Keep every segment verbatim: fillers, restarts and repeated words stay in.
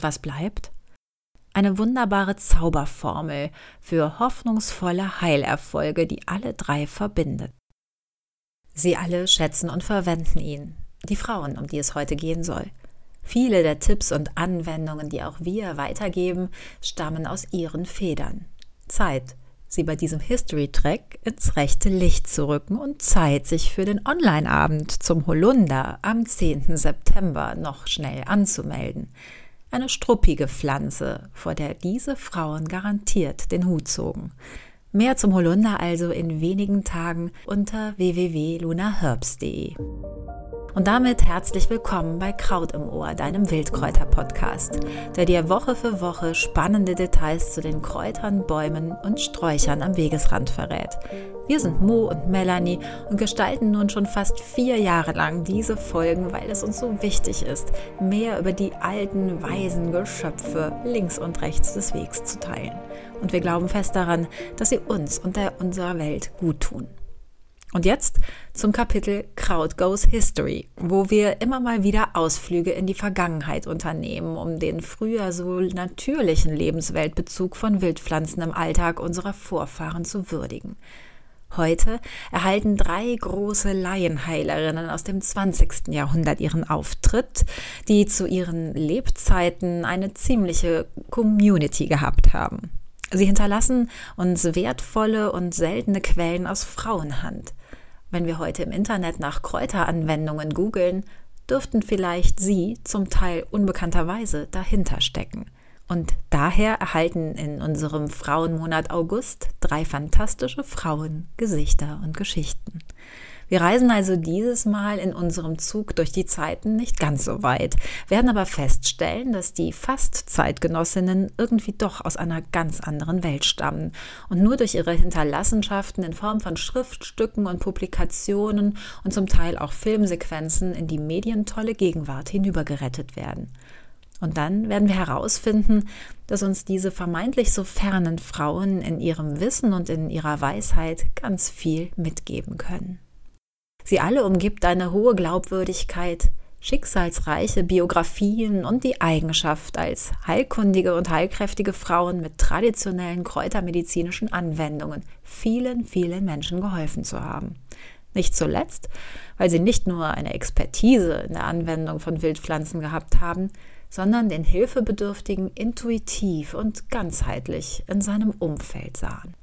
was bleibt? Eine wunderbare Zauberformel für hoffnungsvolle Heilerfolge, die alle drei verbindet. Sie alle schätzen und verwenden ihn, die Frauen, um die es heute gehen soll. Viele der Tipps und Anwendungen, die auch wir weitergeben, stammen aus ihren Federn. Zeit, sie bei diesem History-Track ins rechte Licht zu rücken und Zeit, sich für den Online-Abend zum Holunder am zehnten September noch schnell anzumelden. Eine struppige Pflanze, vor der diese Frauen garantiert den Hut zogen. Mehr zum Holunder also in wenigen Tagen unter w w w punkt luna herbs punkt de. Und damit herzlich willkommen bei Kraut im Ohr, deinem Wildkräuter-Podcast, der dir Woche für Woche spannende Details zu den Kräutern, Bäumen und Sträuchern am Wegesrand verrät. Wir sind Mo und Melanie und gestalten nun schon fast vier Jahre lang diese Folgen, weil es uns so wichtig ist, mehr über die alten, weisen Geschöpfe links und rechts des Wegs zu teilen. Und wir glauben fest daran, dass sie uns und der unserer Welt gut tun. Und jetzt zum Kapitel Kraut Goes History, wo wir immer mal wieder Ausflüge in die Vergangenheit unternehmen, um den früher so natürlichen Lebensweltbezug von Wildpflanzen im Alltag unserer Vorfahren zu würdigen. Heute erhalten drei große Laienheilerinnen aus dem zwanzigsten Jahrhundert ihren Auftritt, die zu ihren Lebzeiten eine ziemliche Community gehabt haben. Sie hinterlassen uns wertvolle und seltene Quellen aus Frauenhand. Wenn wir heute im Internet nach Kräuteranwendungen googeln, dürften vielleicht sie zum Teil unbekannterweise dahinter stecken. Und daher erhalten in unserem Frauenmonat August drei fantastische Frauen, Gesichter und Geschichten. Wir reisen also dieses Mal in unserem Zug durch die Zeiten nicht ganz so weit, werden aber feststellen, dass die Fast-Zeitgenossinnen irgendwie doch aus einer ganz anderen Welt stammen und nur durch ihre Hinterlassenschaften in Form von Schriftstücken und Publikationen und zum Teil auch Filmsequenzen in die medientolle Gegenwart hinübergerettet werden. Und dann werden wir herausfinden, dass uns diese vermeintlich so fernen Frauen in ihrem Wissen und in ihrer Weisheit ganz viel mitgeben können. Sie alle umgibt eine hohe Glaubwürdigkeit, schicksalsreiche Biografien und die Eigenschaft, als heilkundige und heilkräftige Frauen mit traditionellen kräutermedizinischen Anwendungen vielen, vielen Menschen geholfen zu haben. Nicht zuletzt, weil sie nicht nur eine Expertise in der Anwendung von Wildpflanzen gehabt haben, sondern den Hilfebedürftigen intuitiv und ganzheitlich in seinem Umfeld sahen.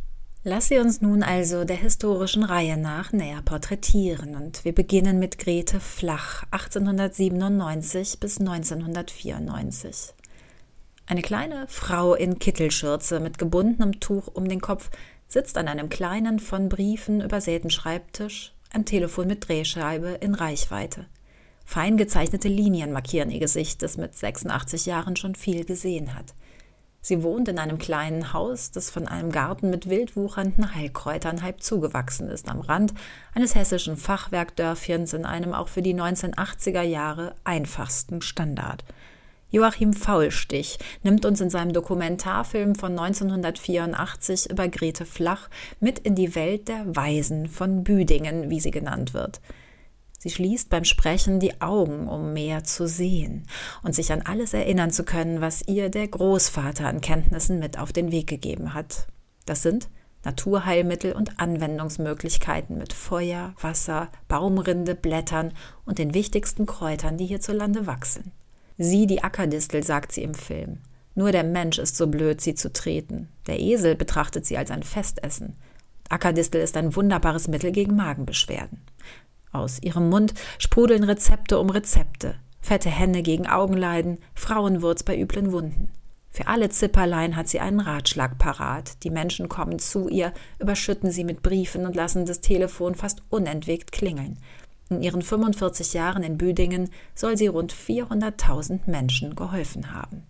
Lass sie uns nun also der historischen Reihe nach näher porträtieren und wir beginnen mit Grete Flach, achtzehnhundertsiebenundneunzig bis neunzehnhundertvierundneunzig. Eine kleine Frau in Kittelschürze mit gebundenem Tuch um den Kopf sitzt an einem kleinen, von Briefen übersäten Schreibtisch, ein Telefon mit Drehscheibe in Reichweite. Fein gezeichnete Linien markieren ihr Gesicht, das mit sechsundachtzig Jahren schon viel gesehen hat. Sie wohnt in einem kleinen Haus, das von einem Garten mit wild wuchernden Heilkräutern halb zugewachsen ist, am Rand eines hessischen Fachwerkdörfchens in einem auch für die neunzehnhundertachtziger Jahre einfachsten Standard. Joachim Faulstich nimmt uns in seinem Dokumentarfilm von neunzehnhundertvierundachtzig über Grete Flach mit in die Welt der Waisen von Büdingen, wie sie genannt wird. Sie schließt beim Sprechen die Augen, um mehr zu sehen und sich an alles erinnern zu können, was ihr der Großvater an Kenntnissen mit auf den Weg gegeben hat. Das sind Naturheilmittel und Anwendungsmöglichkeiten mit Feuer, Wasser, Baumrinde, Blättern und den wichtigsten Kräutern, die hierzulande wachsen. Sieh die Ackerdistel, sagt sie im Film. Nur der Mensch ist so blöd, sie zu treten. Der Esel betrachtet sie als ein Festessen. Ackerdistel ist ein wunderbares Mittel gegen Magenbeschwerden. Aus ihrem Mund sprudeln Rezepte um Rezepte. Fette Henne gegen Augenleiden, Frauenwurz bei üblen Wunden. Für alle Zipperlein hat sie einen Ratschlag parat. Die Menschen kommen zu ihr, überschütten sie mit Briefen und lassen das Telefon fast unentwegt klingeln. In ihren fünfundvierzig Jahren in Büdingen soll sie rund vierhunderttausend Menschen geholfen haben.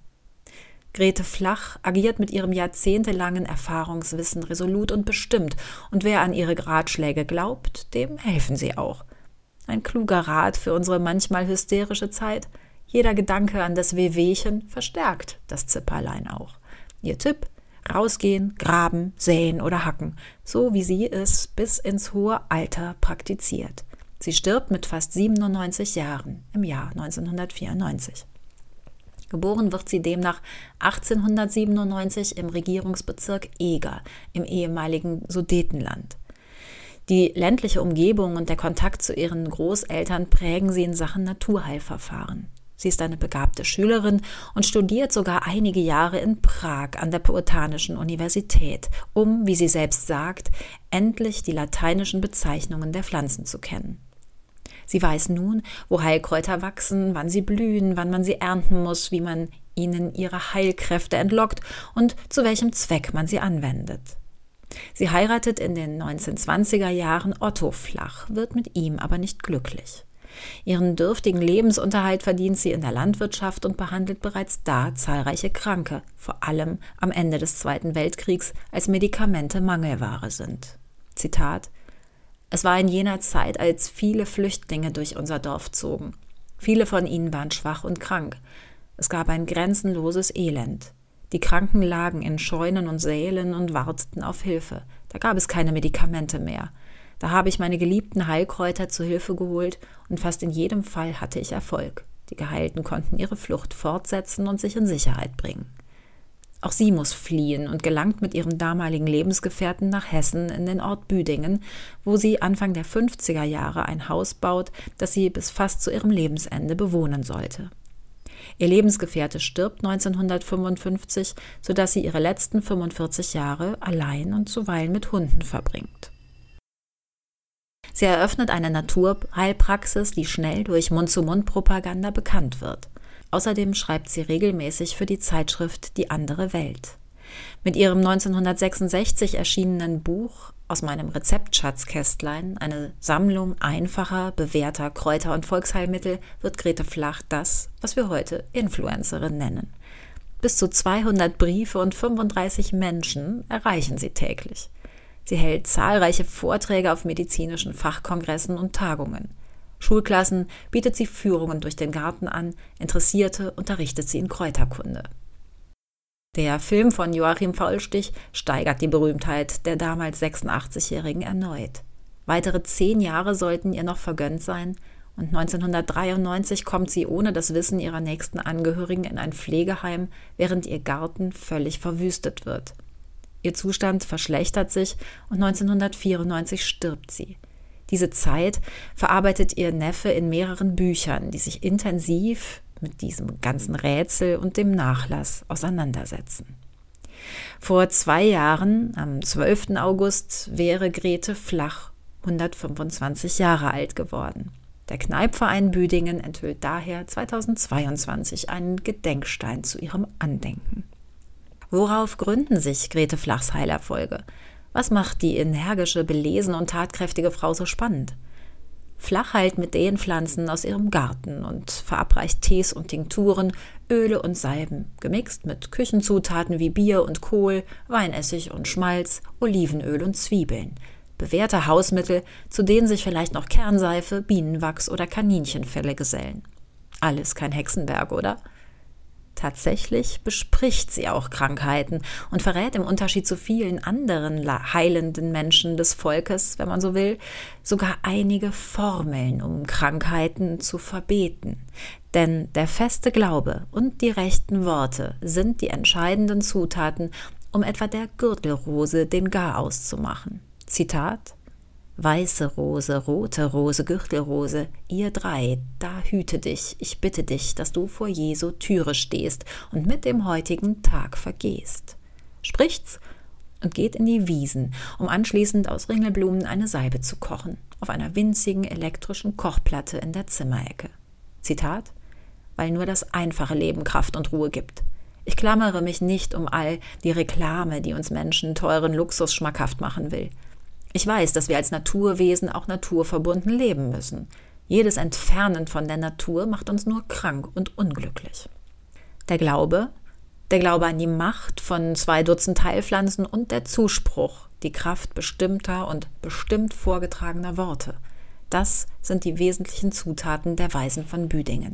Grete Flach agiert mit ihrem jahrzehntelangen Erfahrungswissen resolut und bestimmt, und wer an ihre Ratschläge glaubt, dem helfen sie auch. Ein kluger Rat für unsere manchmal hysterische Zeit. Jeder Gedanke an das Wehwehchen verstärkt das Zipperlein auch. Ihr Tipp: rausgehen, graben, säen oder hacken, so wie sie es bis ins hohe Alter praktiziert. Sie stirbt mit fast siebenundneunzig Jahren im Jahr neunzehnhundertvierundneunzig. Geboren wird sie demnach achtzehnhundertsiebenundneunzig im Regierungsbezirk Eger im ehemaligen Sudetenland. Die ländliche Umgebung und der Kontakt zu ihren Großeltern prägen sie in Sachen Naturheilverfahren. Sie ist eine begabte Schülerin und studiert sogar einige Jahre in Prag an der Puritanischen Universität, um, wie sie selbst sagt, endlich die lateinischen Bezeichnungen der Pflanzen zu kennen. Sie weiß nun, wo Heilkräuter wachsen, wann sie blühen, wann man sie ernten muss, wie man ihnen ihre Heilkräfte entlockt und zu welchem Zweck man sie anwendet. Sie heiratet in den neunzehnhundertzwanziger Jahren Otto Flach, wird mit ihm aber nicht glücklich. Ihren dürftigen Lebensunterhalt verdient sie in der Landwirtschaft und behandelt bereits da zahlreiche Kranke, vor allem am Ende des Zweiten Weltkriegs, als Medikamente Mangelware sind. Zitat: Es war in jener Zeit, als viele Flüchtlinge durch unser Dorf zogen. Viele von ihnen waren schwach und krank. Es gab ein grenzenloses Elend. Die Kranken lagen in Scheunen und Sälen und warteten auf Hilfe. Da gab es keine Medikamente mehr. Da habe ich meine geliebten Heilkräuter zu Hilfe geholt und fast in jedem Fall hatte ich Erfolg. Die Geheilten konnten ihre Flucht fortsetzen und sich in Sicherheit bringen. Auch sie muss fliehen und gelangt mit ihrem damaligen Lebensgefährten nach Hessen in den Ort Büdingen, wo sie Anfang der fünfziger Jahre ein Haus baut, das sie bis fast zu ihrem Lebensende bewohnen sollte. Ihr Lebensgefährte stirbt neunzehnhundertfünfundfünfzig, sodass sie ihre letzten fünfundvierzig Jahre allein und zuweilen mit Hunden verbringt. Sie eröffnet eine Naturheilpraxis, die schnell durch Mund-zu-Mund-Propaganda bekannt wird. Außerdem schreibt sie regelmäßig für die Zeitschrift Die andere Welt. Mit ihrem neunzehnhundertsechsundsechzig erschienenen Buch Aus meinem Rezeptschatzkästlein, eine Sammlung einfacher, bewährter Kräuter- und Volksheilmittel, wird Grete Flach das, was wir heute Influencerin nennen. Bis zu zweihundert Briefe und fünfunddreißig Menschen erreichen sie täglich. Sie hält zahlreiche Vorträge auf medizinischen Fachkongressen und Tagungen. Schulklassen bietet sie Führungen durch den Garten an, Interessierte unterrichtet sie in Kräuterkunde. Der Film von Joachim Faulstich steigert die Berühmtheit der damals sechsundachtzigjährigen erneut. Weitere zehn Jahre sollten ihr noch vergönnt sein und neunzehnhundertdreiundneunzig kommt sie ohne das Wissen ihrer nächsten Angehörigen in ein Pflegeheim, während ihr Garten völlig verwüstet wird. Ihr Zustand verschlechtert sich und neunzehnhundertvierundneunzig stirbt sie. Diese Zeit verarbeitet ihr Neffe in mehreren Büchern, die sich intensiv mit diesem ganzen Rätsel und dem Nachlass auseinandersetzen. Vor zwei Jahren, am zwölften August, wäre Grete Flach hundertfünfundzwanzig Jahre alt geworden. Der Kneippverein Büdingen enthüllt daher zweitausendzweiundzwanzig einen Gedenkstein zu ihrem Andenken. Worauf gründen sich Grete Flachs Heilerfolge? Was macht die energische, belesene und tatkräftige Frau so spannend? Flach heilt mit den Pflanzen aus ihrem Garten und verabreicht Tees und Tinkturen, Öle und Salben, gemixt mit Küchenzutaten wie Bier und Kohl, Weinessig und Schmalz, Olivenöl und Zwiebeln. Bewährte Hausmittel, zu denen sich vielleicht noch Kernseife, Bienenwachs oder Kaninchenfelle gesellen. Alles kein Hexenwerk, oder? Tatsächlich bespricht sie auch Krankheiten und verrät im Unterschied zu vielen anderen heilenden Menschen des Volkes, wenn man so will, sogar einige Formeln, um Krankheiten zu verbeten. Denn der feste Glaube und die rechten Worte sind die entscheidenden Zutaten, um etwa der Gürtelrose den Garaus zu machen. Zitat: Weiße Rose, rote Rose, Gürtelrose, ihr drei, da hüte dich, ich bitte dich, dass du vor Jesu Türe stehst und mit dem heutigen Tag vergehst. Spricht's und geht in die Wiesen, um anschließend aus Ringelblumen eine Salbe zu kochen, auf einer winzigen elektrischen Kochplatte in der Zimmerecke. Zitat: Weil nur das einfache Leben Kraft und Ruhe gibt. Ich klammere mich nicht um all die Reklame, die uns Menschen teuren Luxus schmackhaft machen will. Ich weiß, dass wir als Naturwesen auch naturverbunden leben müssen. Jedes Entfernen von der Natur macht uns nur krank und unglücklich. Der Glaube, der Glaube an die Macht von zwei Dutzend Heilpflanzen und der Zuspruch, die Kraft bestimmter und bestimmt vorgetragener Worte. Das sind die wesentlichen Zutaten der Weisen von Büdingen.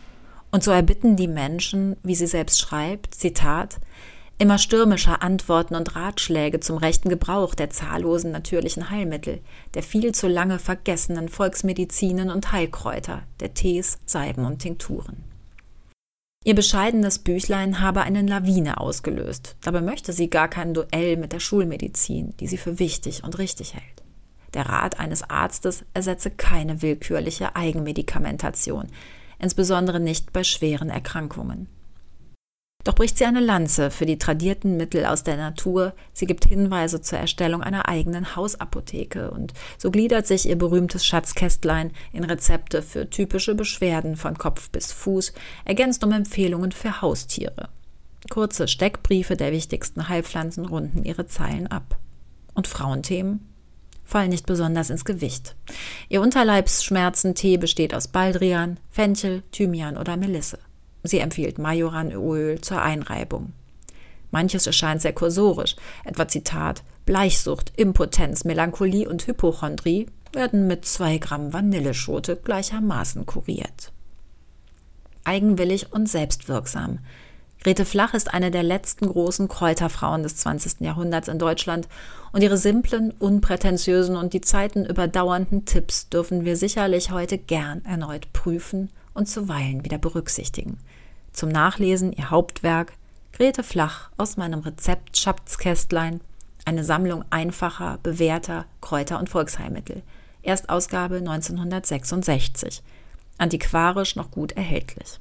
Und so erbitten die Menschen, wie sie selbst schreibt, Zitat, immer stürmischer Antworten und Ratschläge zum rechten Gebrauch der zahllosen natürlichen Heilmittel, der viel zu lange vergessenen Volksmedizinen und Heilkräuter, der Tees, Salben und Tinkturen. Ihr bescheidenes Büchlein habe eine Lawine ausgelöst. Dabei möchte sie gar kein Duell mit der Schulmedizin, die sie für wichtig und richtig hält. Der Rat eines Arztes ersetze keine willkürliche Eigenmedikamentation, insbesondere nicht bei schweren Erkrankungen. Doch bricht sie eine Lanze für die tradierten Mittel aus der Natur, sie gibt Hinweise zur Erstellung einer eigenen Hausapotheke und so gliedert sich ihr berühmtes Schatzkästlein in Rezepte für typische Beschwerden von Kopf bis Fuß, ergänzt um Empfehlungen für Haustiere. Kurze Steckbriefe der wichtigsten Heilpflanzen runden ihre Zeilen ab. Und Frauenthemen fallen nicht besonders ins Gewicht. Ihr Unterleibsschmerzentee besteht aus Baldrian, Fenchel, Thymian oder Melisse. Sie empfiehlt Majoranöl zur Einreibung. Manches erscheint sehr kursorisch, etwa Zitat: Bleichsucht, Impotenz, Melancholie und Hypochondrie werden mit zwei Gramm Vanilleschote gleichermaßen kuriert. Eigenwillig und selbstwirksam. Grete Flach ist eine der letzten großen Kräuterfrauen des zwanzigsten Jahrhunderts in Deutschland und ihre simplen, unprätentiösen und die Zeiten überdauernden Tipps dürfen wir sicherlich heute gern erneut prüfen und zuweilen wieder berücksichtigen. Zum Nachlesen ihr Hauptwerk Grete Flach aus meinem Rezept-Schatzkästlein, eine Sammlung einfacher, bewährter Kräuter- und Volksheilmittel. Erstausgabe neunzehnhundertsechsundsechzig. Antiquarisch noch gut erhältlich.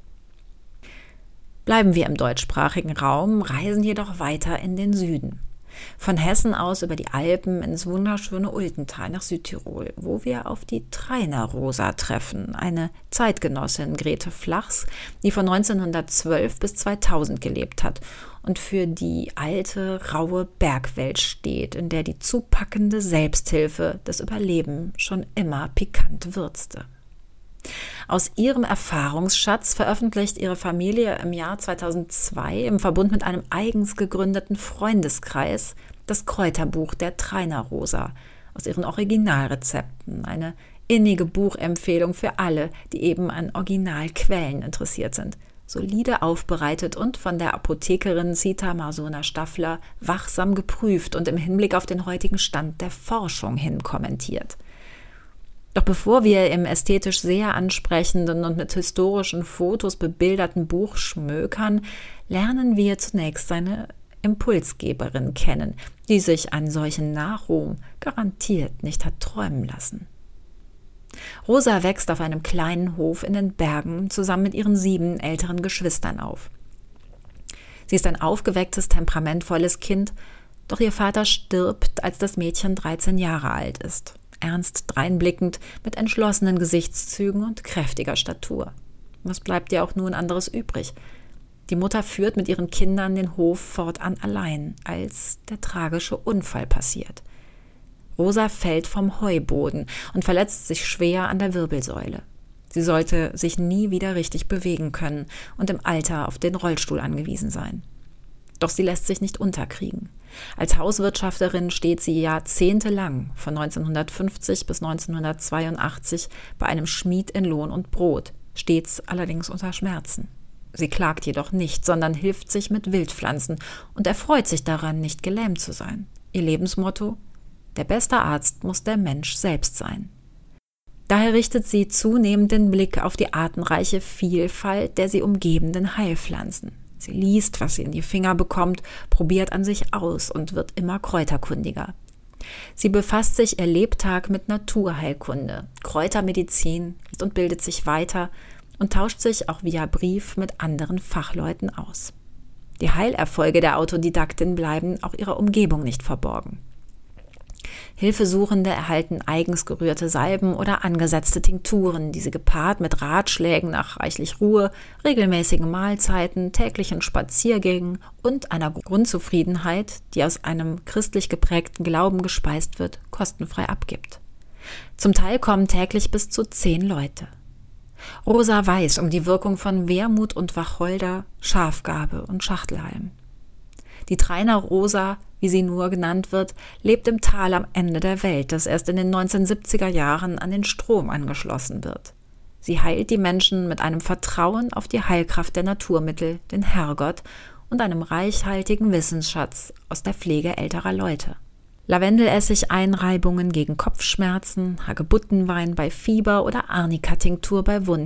Bleiben wir im deutschsprachigen Raum, reisen jedoch weiter in den Süden. Von Hessen aus über die Alpen ins wunderschöne Ultental nach Südtirol, wo wir auf die Trainer-Rosa treffen, eine Zeitgenossin Grete Flachs, die von neunzehnhundertzwölf bis zweitausend gelebt hat und für die alte, raue Bergwelt steht, in der die zupackende Selbsthilfe das Überleben schon immer pikant würzte. Aus ihrem Erfahrungsschatz veröffentlicht ihre Familie im Jahr zweitausendzwei im Verbund mit einem eigens gegründeten Freundeskreis das Kräuterbuch der Trainer-Rosa aus ihren Originalrezepten, eine innige Buchempfehlung für alle, die eben an Originalquellen interessiert sind, solide aufbereitet und von der Apothekerin Zita Marsona-Staffler wachsam geprüft und im Hinblick auf den heutigen Stand der Forschung hin kommentiert. Doch bevor wir im ästhetisch sehr ansprechenden und mit historischen Fotos bebilderten Buch schmökern, lernen wir zunächst seine Impulsgeberin kennen, die sich einen solchen Nachruhm garantiert nicht hat träumen lassen. Rosa wächst auf einem kleinen Hof in den Bergen zusammen mit ihren sieben älteren Geschwistern auf. Sie ist ein aufgewecktes, temperamentvolles Kind, doch ihr Vater stirbt, als das Mädchen dreizehn Jahre alt ist. Ernst dreinblickend, mit entschlossenen Gesichtszügen und kräftiger Statur. Was bleibt ihr auch nun anderes übrig? Die Mutter führt mit ihren Kindern den Hof fortan allein, als der tragische Unfall passiert. Rosa fällt vom Heuboden und verletzt sich schwer an der Wirbelsäule. Sie sollte sich nie wieder richtig bewegen können und im Alter auf den Rollstuhl angewiesen sein. Doch sie lässt sich nicht unterkriegen. Als Hauswirtschafterin steht sie jahrzehntelang, von neunzehnhundertfünfzig bis neunzehnhundertzweiundachtzig, bei einem Schmied in Lohn und Brot, stets allerdings unter Schmerzen. Sie klagt jedoch nicht, sondern hilft sich mit Wildpflanzen und erfreut sich daran, nicht gelähmt zu sein. Ihr Lebensmotto: Der beste Arzt muss der Mensch selbst sein. Daher richtet sie zunehmend den Blick auf die artenreiche Vielfalt der sie umgebenden Heilpflanzen. Sie liest, was sie in die Finger bekommt, probiert an sich aus und wird immer kräuterkundiger. Sie befasst sich ihr Lebtag mit Naturheilkunde, Kräutermedizin und bildet sich weiter und tauscht sich auch via Brief mit anderen Fachleuten aus. Die Heilerfolge der Autodidaktin bleiben auch ihrer Umgebung nicht verborgen. Hilfesuchende erhalten eigens gerührte Salben oder angesetzte Tinkturen, die sie gepaart mit Ratschlägen nach reichlich Ruhe, regelmäßigen Mahlzeiten, täglichen Spaziergängen und einer Grundzufriedenheit, die aus einem christlich geprägten Glauben gespeist wird, kostenfrei abgibt. Zum Teil kommen täglich bis zu zehn Leute. Rosa weiß um die Wirkung von Wermut und Wacholder, Schafgarbe und Schachtelhalm. Die Trainer-Rosa, wie sie nur genannt wird, lebt im Tal am Ende der Welt, das erst in den neunzehnhundertsiebziger Jahren an den Strom angeschlossen wird. Sie heilt die Menschen mit einem Vertrauen auf die Heilkraft der Naturmittel, den Herrgott und einem reichhaltigen Wissensschatz aus der Pflege älterer Leute. Lavendelessig-Einreibungen gegen Kopfschmerzen, Hagebuttenwein bei Fieber oder Arnika-Tinktur bei Wunden.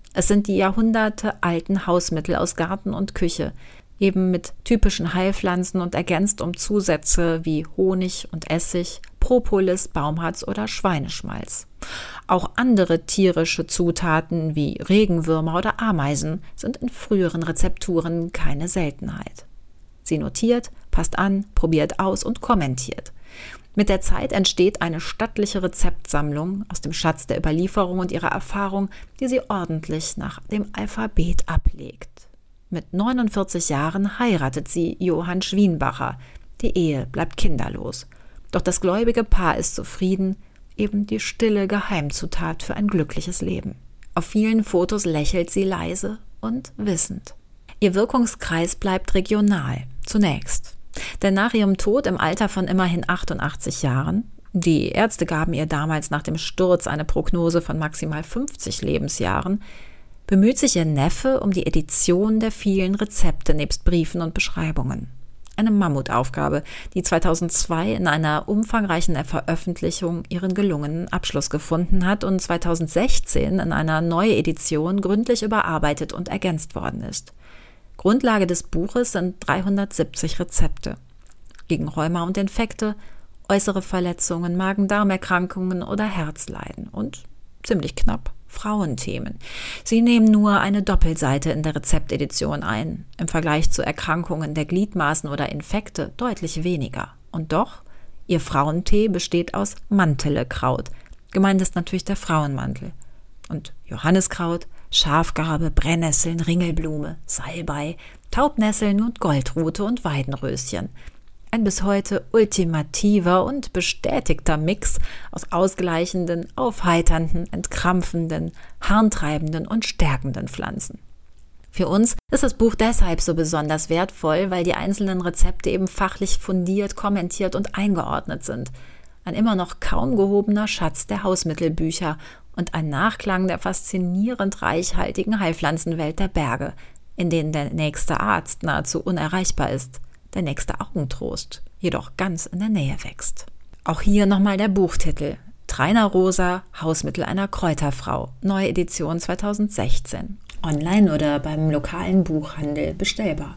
Es sind die jahrhundertealten Hausmittel aus Garten und Küche, eben mit typischen Heilpflanzen und ergänzt um Zusätze wie Honig und Essig, Propolis, Baumharz oder Schweineschmalz. Auch andere tierische Zutaten wie Regenwürmer oder Ameisen sind in früheren Rezepturen keine Seltenheit. Sie notiert, passt an, probiert aus und kommentiert. Mit der Zeit entsteht eine stattliche Rezeptsammlung aus dem Schatz der Überlieferung und ihrer Erfahrung, die sie ordentlich nach dem Alphabet ablegt. Mit neunundvierzig Jahren heiratet sie Johann Schwienbacher. Die Ehe bleibt kinderlos. Doch das gläubige Paar ist zufrieden, eben die stille Geheimzutat für ein glückliches Leben. Auf vielen Fotos lächelt sie leise und wissend. Ihr Wirkungskreis bleibt regional, zunächst. Denn nach ihrem Tod im Alter von immerhin achtundachtzig Jahren, die Ärzte gaben ihr damals nach dem Sturz eine Prognose von maximal fünfzig Lebensjahren, bemüht sich ihr Neffe um die Edition der vielen Rezepte nebst Briefen und Beschreibungen. Eine Mammutaufgabe, die zweitausendzwei in einer umfangreichen Veröffentlichung ihren gelungenen Abschluss gefunden hat und zweitausendsechzehn in einer Neuedition gründlich überarbeitet und ergänzt worden ist. Grundlage des Buches sind dreihundertsiebzig Rezepte gegen Rheuma und Infekte, äußere Verletzungen, Magen-Darm-Erkrankungen oder Herzleiden und, ziemlich knapp, Frauenthemen. Sie nehmen nur eine Doppelseite in der Rezeptedition ein, im Vergleich zu Erkrankungen der Gliedmaßen oder Infekte deutlich weniger. Und doch, ihr Frauentee besteht aus Mantelekraut. Gemeint ist natürlich der Frauenmantel. Und Johanniskraut, Schafgarbe, Brennnesseln, Ringelblume, Salbei, Taubnesseln und Goldrute und Weidenröschen. Ein bis heute ultimativer und bestätigter Mix aus ausgleichenden, aufheiternden, entkrampfenden, harntreibenden und stärkenden Pflanzen. Für uns ist das Buch deshalb so besonders wertvoll, weil die einzelnen Rezepte eben fachlich fundiert, kommentiert und eingeordnet sind. Ein immer noch kaum gehobener Schatz der Hausmittelbücher und ein Nachklang der faszinierend reichhaltigen Heilpflanzenwelt der Berge, in denen der nächste Arzt nahezu unerreichbar ist, der nächste Augentrost jedoch ganz in der Nähe wächst. Auch hier nochmal der Buchtitel: Trainer Rosa, Hausmittel einer Kräuterfrau, neue Edition zweitausendsechzehn. Online oder beim lokalen Buchhandel bestellbar.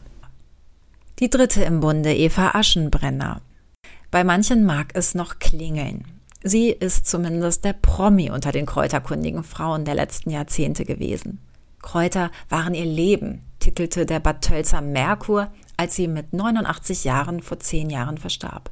Die dritte im Bunde, Eva Aschenbrenner. Bei manchen mag es noch klingeln. Sie ist zumindest der Promi unter den kräuterkundigen Frauen der letzten Jahrzehnte gewesen. Kräuter waren ihr Leben, titelte der Bad Tölzer Merkur, als sie mit neunundachtzig Jahren vor zehn Jahren verstarb.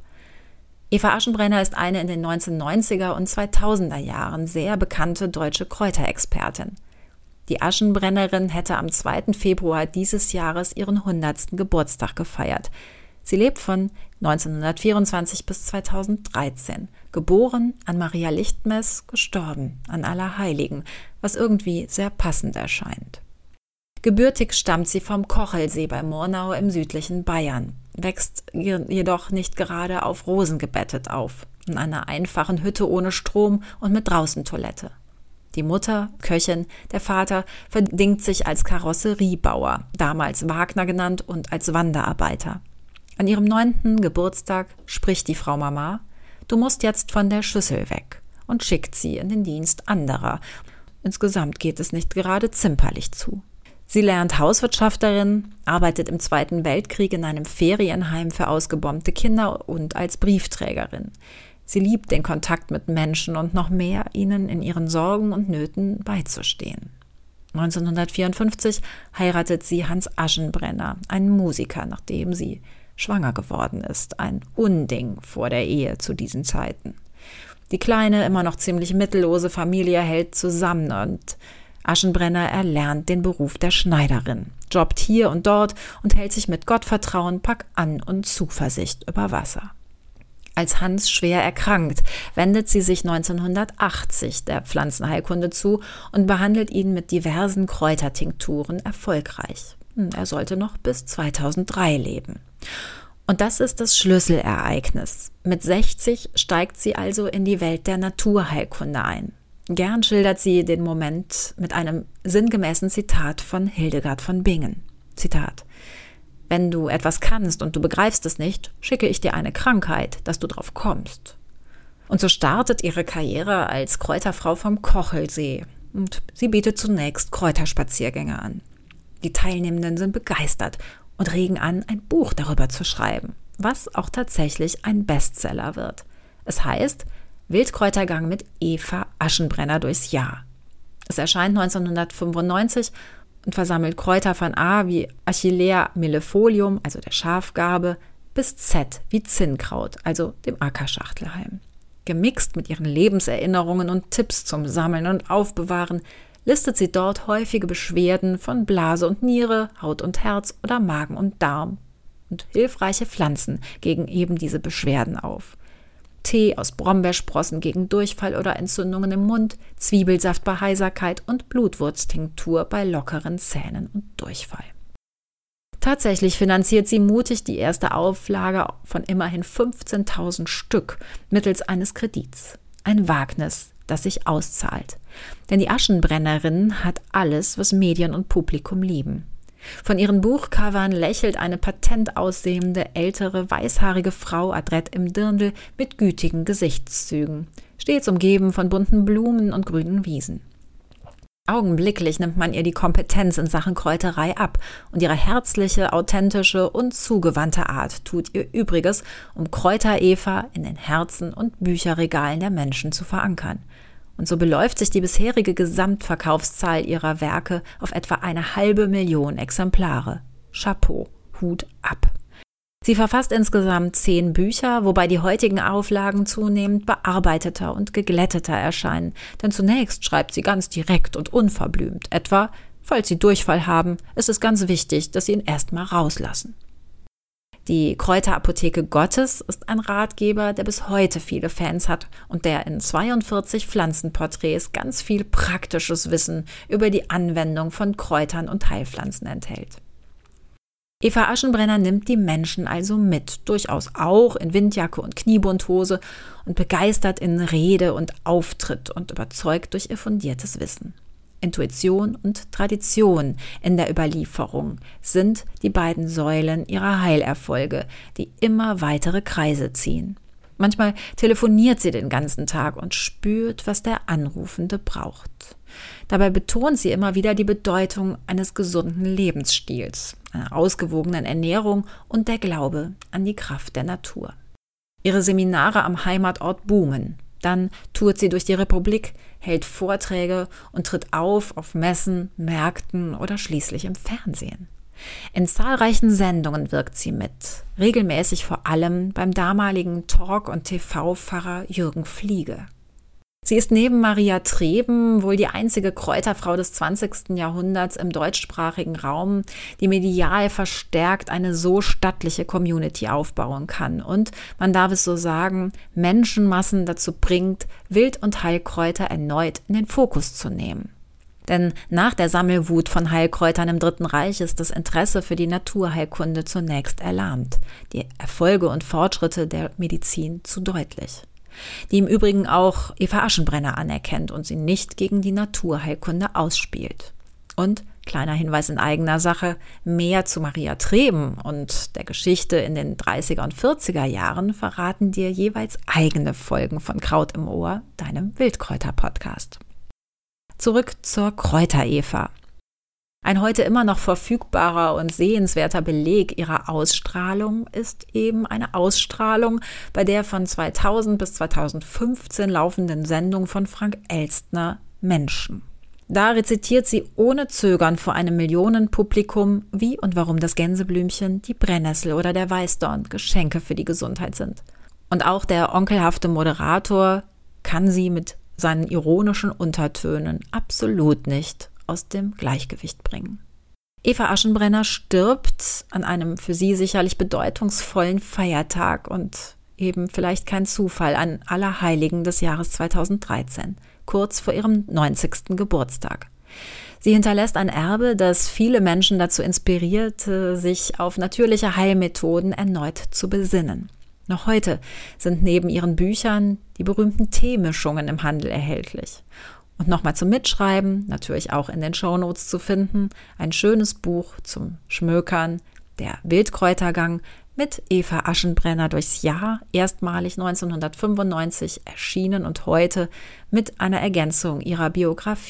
Eva Aschenbrenner ist eine in den neunzehnhundertneunziger und zweitausender Jahren sehr bekannte deutsche Kräuterexpertin. Die Aschenbrennerin hätte am zweiten Februar dieses Jahres ihren hundertsten Geburtstag gefeiert. Sie lebt von neunzehnhundertvierundzwanzig bis zweitausenddreizehn, geboren an Maria Lichtmess, gestorben an Allerheiligen, was irgendwie sehr passend erscheint. Gebürtig stammt sie vom Kochelsee bei Murnau im südlichen Bayern, wächst jedoch nicht gerade auf Rosen gebettet auf, in einer einfachen Hütte ohne Strom und mit Draußentoilette. Die Mutter, Köchin, der Vater verdingt sich als Karosseriebauer, damals Wagner genannt, und als Wanderarbeiter. An ihrem neunten Geburtstag spricht die Frau Mama: Du musst jetzt von der Schüssel weg, und schickt sie in den Dienst anderer. Insgesamt geht es nicht gerade zimperlich zu. Sie lernt Hauswirtschafterin, arbeitet im Zweiten Weltkrieg in einem Ferienheim für ausgebombte Kinder und als Briefträgerin. Sie liebt den Kontakt mit Menschen und noch mehr, ihnen in ihren Sorgen und Nöten beizustehen. neunzehnhundertvierundfünfzig heiratet sie Hans Aschenbrenner, einen Musiker, nachdem sie schwanger geworden ist. Ein Unding vor der Ehe zu diesen Zeiten. Die kleine, immer noch ziemlich mittellose Familie hält zusammen und Aschenbrenner erlernt den Beruf der Schneiderin, jobbt hier und dort und hält sich mit Gottvertrauen, Pack an und Zuversicht über Wasser. Als Hans schwer erkrankt, wendet sie sich neunzehnhundertachtzig der Pflanzenheilkunde zu und behandelt ihn mit diversen Kräutertinkturen erfolgreich. Er sollte noch bis zweitausenddrei leben. Und das ist das Schlüsselereignis. Mit sechzig steigt sie also in die Welt der Naturheilkunde ein. Gern schildert sie den Moment mit einem sinngemäßen Zitat von Hildegard von Bingen. Zitat: Wenn du etwas kannst und du begreifst es nicht, schicke ich dir eine Krankheit, dass du drauf kommst. Und so startet ihre Karriere als Kräuterfrau vom Kochelsee. und sie bietet zunächst Kräuterspaziergänge an. Die Teilnehmenden sind begeistert und regen an, ein Buch darüber zu schreiben, was auch tatsächlich ein Bestseller wird. Es heißt Wildkräutergang mit Eva Aschenbrenner durchs Jahr. Es erscheint neunzehnhundertfünfundneunzig und versammelt Kräuter von A wie Achillea millefolium, also der Schafgarbe, bis Z wie Zinnkraut, also dem Ackerschachtelhalm. Gemixt mit ihren Lebenserinnerungen und Tipps zum Sammeln und Aufbewahren, listet sie dort häufige Beschwerden von Blase und Niere, Haut und Herz oder Magen und Darm und hilfreiche Pflanzen gegen eben diese Beschwerden auf. Tee aus Brombeersprossen gegen Durchfall oder Entzündungen im Mund, Zwiebelsaft bei Heiserkeit und Blutwurztinktur bei lockeren Zähnen und Durchfall. Tatsächlich finanziert sie mutig die erste Auflage von immerhin fünfzehntausend Stück mittels eines Kredits. Ein Wagnis, das sich auszahlt. Denn die Aschenbrennerin hat alles, was Medien und Publikum lieben. Von ihren Buchcovern lächelt eine patent aussehende, ältere, weißhaarige Frau adrett im Dirndl mit gütigen Gesichtszügen, stets umgeben von bunten Blumen und grünen Wiesen. Augenblicklich nimmt man ihr die Kompetenz in Sachen Kräuterei ab und ihre herzliche, authentische und zugewandte Art tut ihr Übriges, um Kräuter-Eva in den Herzen und Bücherregalen der Menschen zu verankern. Und so beläuft sich die bisherige Gesamtverkaufszahl ihrer Werke auf etwa eine halbe Million Exemplare. Chapeau, Hut ab. Sie verfasst insgesamt zehn Bücher, wobei die heutigen Auflagen zunehmend bearbeiteter und geglätteter erscheinen. Denn zunächst schreibt sie ganz direkt und unverblümt. Etwa, falls Sie Durchfall haben, ist es ganz wichtig, dass Sie ihn erstmal rauslassen. Die Kräuterapotheke Gottes ist ein Ratgeber, der bis heute viele Fans hat und der in zweiundvierzig Pflanzenporträts ganz viel praktisches Wissen über die Anwendung von Kräutern und Heilpflanzen enthält. Eva Aschenbrenner nimmt die Menschen also mit, durchaus auch in Windjacke und Kniebundhose und begeistert in Rede und Auftritt und überzeugt durch ihr fundiertes Wissen. Intuition und Tradition in der Überlieferung sind die beiden Säulen ihrer Heilerfolge, die immer weitere Kreise ziehen. Manchmal telefoniert sie den ganzen Tag und spürt, was der Anrufende braucht. Dabei betont sie immer wieder die Bedeutung eines gesunden Lebensstils, einer ausgewogenen Ernährung und der Glaube an die Kraft der Natur. Ihre Seminare am Heimatort boomen. Dann tourt sie durch die Republik, hält Vorträge und tritt auf auf Messen, Märkten oder schließlich im Fernsehen. In zahlreichen Sendungen wirkt sie mit, regelmäßig vor allem beim damaligen Talk- und T V-Pfarrer Jürgen Fliege. Sie ist neben Maria Treben wohl die einzige Kräuterfrau des zwanzigsten Jahrhunderts im deutschsprachigen Raum, die medial verstärkt eine so stattliche Community aufbauen kann und, man darf es so sagen, Menschenmassen dazu bringt, Wild- und Heilkräuter erneut in den Fokus zu nehmen. Denn nach der Sammelwut von Heilkräutern im Dritten Reich ist das Interesse für die Naturheilkunde zunächst erlahmt, die Erfolge und Fortschritte der Medizin zu deutlich. Die im Übrigen auch Eva Aschenbrenner anerkennt und sie nicht gegen die Naturheilkunde ausspielt. Und, kleiner Hinweis in eigener Sache, mehr zu Maria Treben und der Geschichte in den dreißiger und vierziger Jahren verraten dir jeweils eigene Folgen von Kraut im Ohr, deinem Wildkräuter-Podcast. Zurück zur Kräuter-Eva. Ein heute immer noch verfügbarer und sehenswerter Beleg ihrer Ausstrahlung ist eben eine Ausstrahlung bei der von zweitausend bis zweitausendfünfzehn laufenden Sendung von Frank Elstner Menschen. Da rezitiert sie ohne Zögern vor einem Millionenpublikum, wie und warum das Gänseblümchen, die Brennnessel oder der Weißdorn Geschenke für die Gesundheit sind. Und auch der onkelhafte Moderator kann sie mit seinen ironischen Untertönen absolut nicht aus dem Gleichgewicht bringen. Eva Aschenbrenner stirbt an einem für sie sicherlich bedeutungsvollen Feiertag und eben vielleicht kein Zufall an Allerheiligen des Jahres zweitausenddreizehn, kurz vor ihrem neunzigsten Geburtstag. Sie hinterlässt ein Erbe, das viele Menschen dazu inspirierte, sich auf natürliche Heilmethoden erneut zu besinnen. Noch heute sind neben ihren Büchern die berühmten Teemischungen im Handel erhältlich. Und nochmal zum Mitschreiben, natürlich auch in den Shownotes zu finden, ein schönes Buch zum Schmökern, der Wildkräutergang mit Eva Aschenbrenner durchs Jahr, erstmalig neunzehnhundertfünfundneunzig erschienen und heute mit einer Ergänzung ihrer Biografie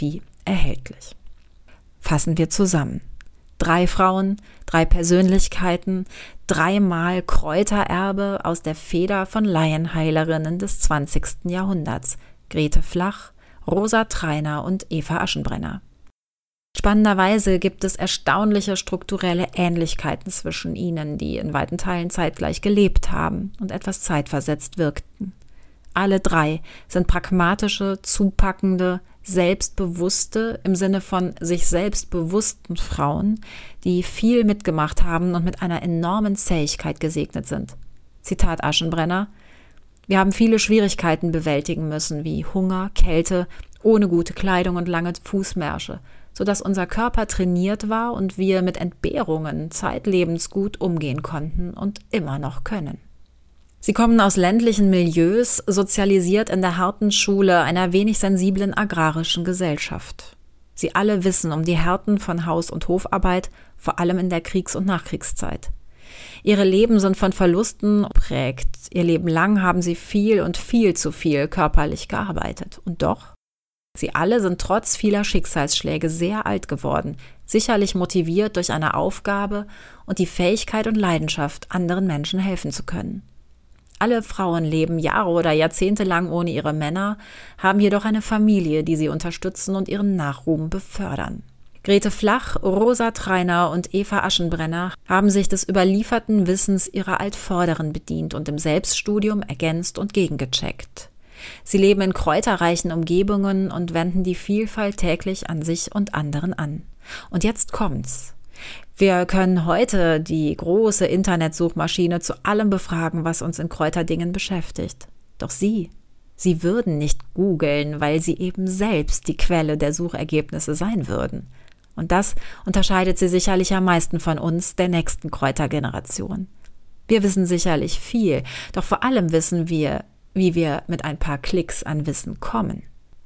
erhältlich. Fassen wir zusammen. Drei Frauen, drei Persönlichkeiten, dreimal Kräutererbe aus der Feder von Laienheilerinnen des zwanzigsten Jahrhunderts. Grete Flach, Rosa Treiner und Eva Aschenbrenner. Spannenderweise gibt es erstaunliche strukturelle Ähnlichkeiten zwischen ihnen, die in weiten Teilen zeitgleich gelebt haben und etwas zeitversetzt wirkten. Alle drei sind pragmatische, zupackende, selbstbewusste, im Sinne von sich selbst bewussten Frauen, die viel mitgemacht haben und mit einer enormen Zähigkeit gesegnet sind. Zitat Aschenbrenner: Wir haben viele Schwierigkeiten bewältigen müssen, wie Hunger, Kälte, ohne gute Kleidung und lange Fußmärsche, sodass unser Körper trainiert war und wir mit Entbehrungen zeitlebens gut umgehen konnten und immer noch können. Sie kommen aus ländlichen Milieus, sozialisiert in der harten Schule einer wenig sensiblen agrarischen Gesellschaft. Sie alle wissen um die Härten von Haus- und Hofarbeit, vor allem in der Kriegs- und Nachkriegszeit. Ihre Leben sind von Verlusten geprägt. Ihr Leben lang haben sie viel und viel zu viel körperlich gearbeitet. Und doch, sie alle sind trotz vieler Schicksalsschläge sehr alt geworden, sicherlich motiviert durch eine Aufgabe und die Fähigkeit und Leidenschaft, anderen Menschen helfen zu können. Alle Frauen leben Jahre oder Jahrzehnte lang ohne ihre Männer, haben jedoch eine Familie, die sie unterstützen und ihren Nachruhm befördern. Grete Flach, Rosa Treiner und Eva Aschenbrenner haben sich des überlieferten Wissens ihrer Altvorderen bedient und im Selbststudium ergänzt und gegengecheckt. Sie leben in kräuterreichen Umgebungen und wenden die Vielfalt täglich an sich und anderen an. Und jetzt kommt's. Wir können heute die große Internetsuchmaschine zu allem befragen, was uns in Kräuterdingen beschäftigt. Doch sie, sie würden nicht googeln, weil sie eben selbst die Quelle der Suchergebnisse sein würden. Und das unterscheidet sie sicherlich am meisten von uns, der nächsten Kräutergeneration. Wir wissen sicherlich viel, doch vor allem wissen wir, wie wir mit ein paar Klicks an Wissen kommen.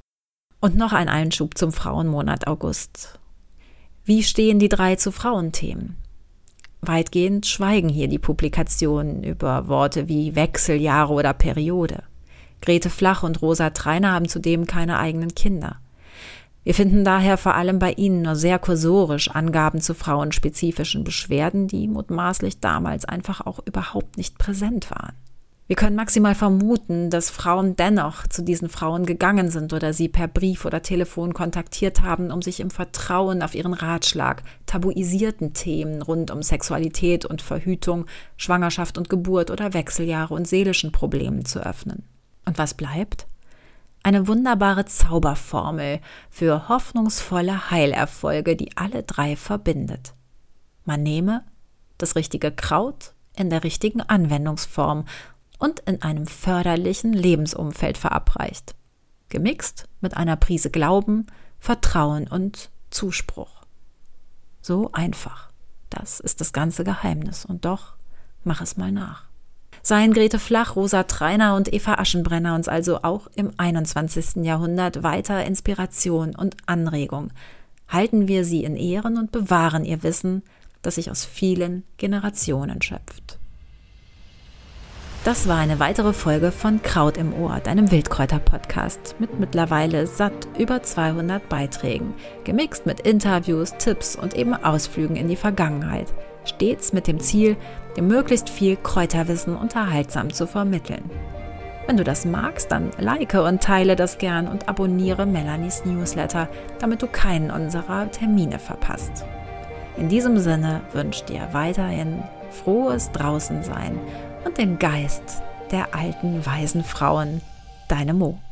Und noch ein Einschub zum Frauenmonat August. Wie stehen die drei zu Frauenthemen? Weitgehend schweigen hier die Publikationen über Worte wie Wechseljahre oder Periode. Grete Flach und Rosa Treiner haben zudem keine eigenen Kinder. Wir finden daher vor allem bei ihnen nur sehr kursorisch Angaben zu frauenspezifischen Beschwerden, die mutmaßlich damals einfach auch überhaupt nicht präsent waren. Wir können maximal vermuten, dass Frauen dennoch zu diesen Frauen gegangen sind oder sie per Brief oder Telefon kontaktiert haben, um sich im Vertrauen auf ihren Ratschlag tabuisierten Themen rund um Sexualität und Verhütung, Schwangerschaft und Geburt oder Wechseljahre und seelischen Problemen zu öffnen. Und was bleibt? Eine wunderbare Zauberformel für hoffnungsvolle Heilerfolge, die alle drei verbindet. Man nehme das richtige Kraut in der richtigen Anwendungsform und in einem förderlichen Lebensumfeld verabreicht. Gemixt mit einer Prise Glauben, Vertrauen und Zuspruch. So einfach. Das ist das ganze Geheimnis. Und doch, mach es mal nach. Seien Grete Flach, Rosa Treiner und Eva Aschenbrenner uns also auch im einundzwanzigsten Jahrhundert weiter Inspiration und Anregung. Halten wir sie in Ehren und bewahren ihr Wissen, das sich aus vielen Generationen schöpft. Das war eine weitere Folge von Kraut im Ohr, deinem Wildkräuter-Podcast mit mittlerweile satt über zweihundert Beiträgen, gemixt mit Interviews, Tipps und eben Ausflügen in die Vergangenheit, stets mit dem Ziel, dir möglichst viel Kräuterwissen unterhaltsam zu vermitteln. Wenn du das magst, dann like und teile das gern und abonniere Melanies Newsletter, damit du keinen unserer Termine verpasst. In diesem Sinne wünsche ich dir weiterhin frohes Draußensein und den Geist der alten, weisen Frauen. Deine Mo.